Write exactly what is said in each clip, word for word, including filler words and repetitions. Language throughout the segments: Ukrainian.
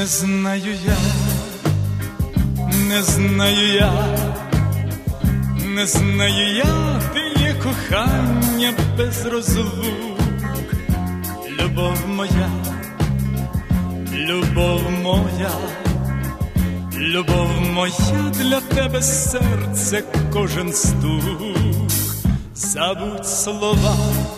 Не знаю я, не знаю я, не знаю я, де є кохання без розлук. Любов моя, любов моя, любов моя, для тебе серце кожен стук. Забудь слова,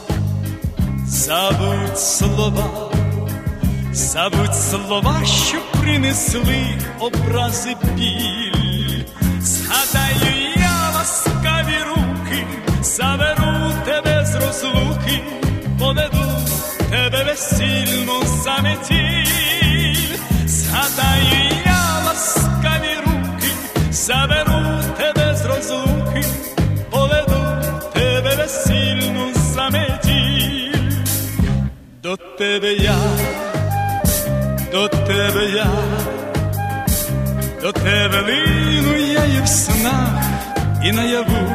забудь слова, забудь слова, що принесли образи біль. Згадаю я ласкаві руки, заберу тебе з розлуки, поведу тебе весільну заметіль. Згадаю я ласкаві руки, заберу тебе з розлуки, поведу тебе весільну заметіль. До тебе я, до тебе я, до тебе лину я і в снах, і наяву.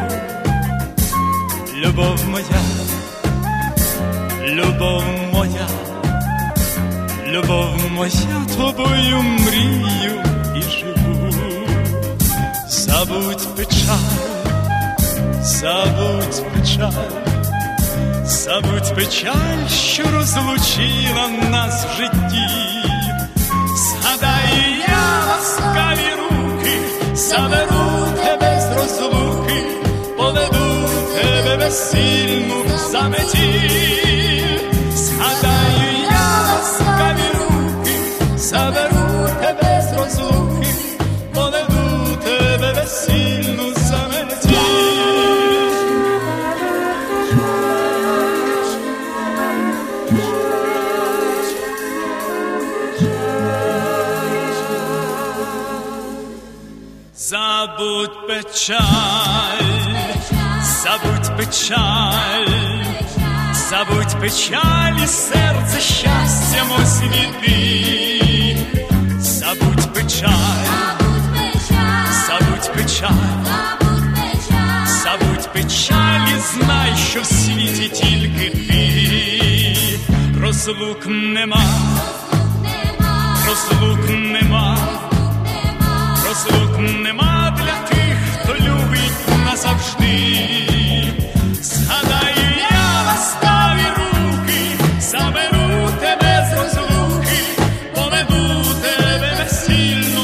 Любов моя, любов моя, любов моя, тобою мрію і живу. Забудь печаль, забудь печаль, забудь печаль, що розлучила нас в житті. Згадаю я ласкаві руки, заберу тебе з розлуки, поведу тебе весільну заметіль. Згадаю я ласкаві руки, заберу тебе з розлуки, поведу тебе весільну заметіль. Забудь печаль, забудь печаль, забудь печаль і серце щастям освіти. Забудь печаль, забудь печаль, забудь печаль і знай, що в світі тільки ти. Розлук нема, розлук нема, розлук нема для тих, хто любить назавжди. Згадаю я ласкаві руки, заберу тебе з розлуки, поведу тебе весільну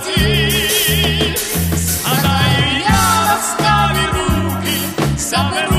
заметіль. Згадаю я ласкаві руки, заберу